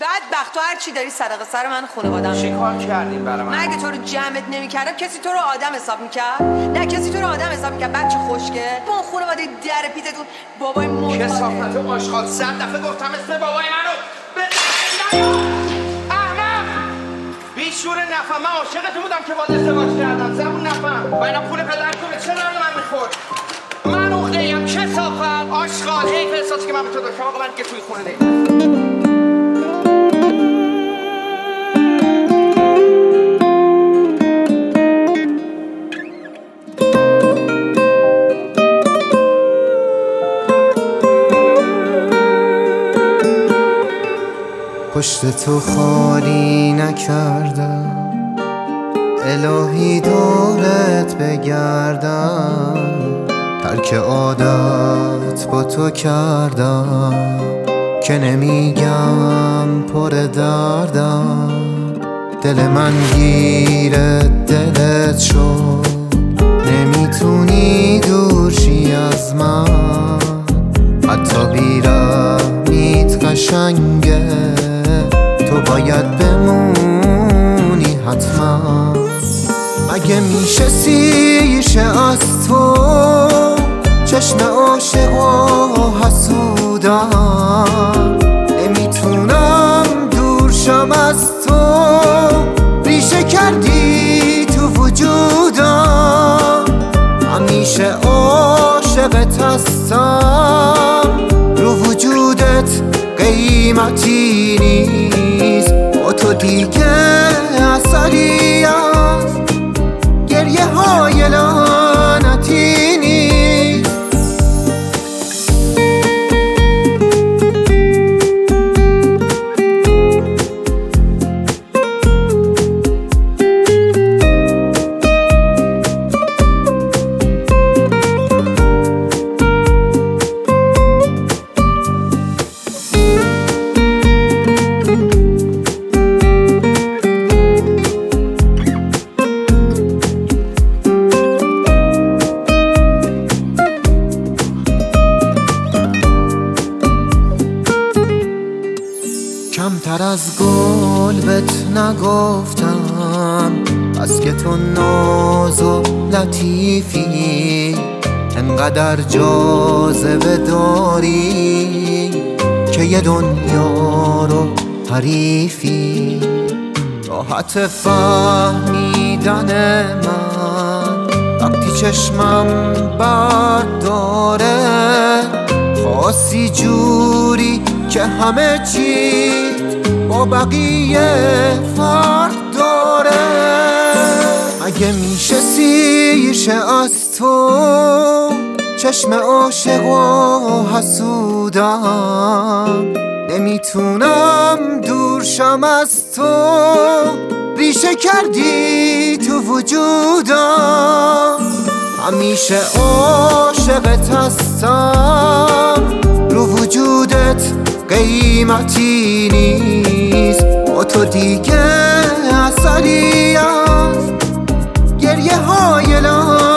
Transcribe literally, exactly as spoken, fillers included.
بدبخت تو هر چی داری صدقه سر من خانواده‌ام. چیکار کردین برای من؟ مگه تو رو جمعت نمی‌کردم کسی تو رو آدم حساب می‌کرد؟ نه کسی تو رو آدم حساب می‌کرد. بچه خوشگل با اون خانواده در پیتتون بابای موت کثافت و آشغال. صد دفعه گفتم اسم بابای منو به احمق بیشور نفهم. من عاشقتون بودم که باید ازدواج کردم. زبون نفهم و اینا پول پدرتون به چه درد من می‌خورد؟ من عقده‌ایم. کثافت آشغال. حیف احساسی که من به تو داشتم. آقا من دیگه توی خونه نمیام. پشت تو خالی نکردم الهی دورت بگردم، ترک عادت با تو کردم که نمیگم پر دردم. دل من گیر دلت شد، نمیتونی دور شی از من، حتی بیرحمیت قشنگه، تو باید بمونی حتما. اگه میشه سیشه از تو چشم عاشق و حسودم، نمیتونم دور شم از تو، ریشه کردی تو وجودم. همیشه عاشقت هستم، رو وجودت قیمتی نیست، با تو دیگه اثری از گریه های لعنتی نیست. کمتر از گل بهت نگفتم، بس که تو ناز و لطیفی، انقدر جاذبه داری که یه دنیا رو حریفی. راحت فهمیدن من وقتی چشمم برداره، خاصی جوری که همه چی با بقیه فرق داره. اگه میشه سیشه از تو چشم عاشق و حسودم، نمیتونم دور شم از تو، ریشه کردی تو وجودم. همیشه عاشقت هستم، رو وجودت قیمتی نیست، با تو دیگه اثری از گریه های لعنتی